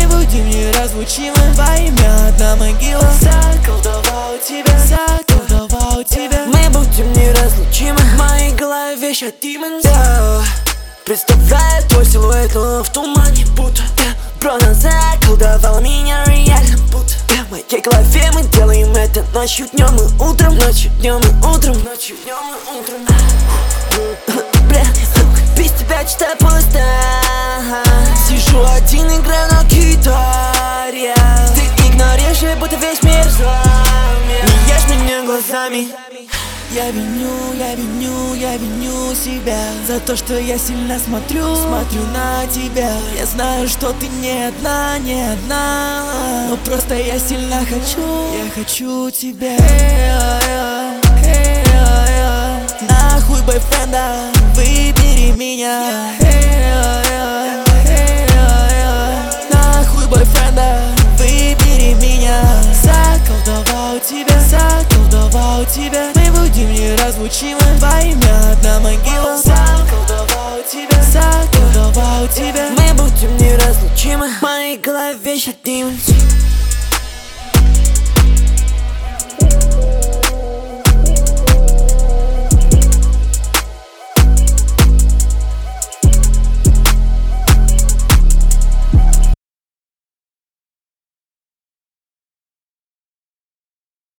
будем неразлучимы. Во имя одна могила. Заколдовал тебя, заколдовал тебя. Мы будем неразлучимы. В моей голове ща демон. Представляю твой силуэт, но в тумане будто Брона заколдовала меня реально будто в моей голове мы делаем это ночью, днем и утром. Ночью, днем и утром. Ночью, днем и утром. Бля, без тебя что-то пусто. Сижу один, играю на гитаре. Ты игнорируешь, будто весь мир злами. Не ешь меня глазами. Я виню себя за то, что я сильно смотрю на тебя. Я знаю, что ты не одна, но просто я сильно хочу тебя. Нахуй бойфренда, выбери меня. Нахуй бойфренда, выбери меня. Заколдовал тебя. Мы будем неразлучимы. Во имя одна могила. Заколдовал тебя. Мы будем неразлучимы. В моей голове ща демон.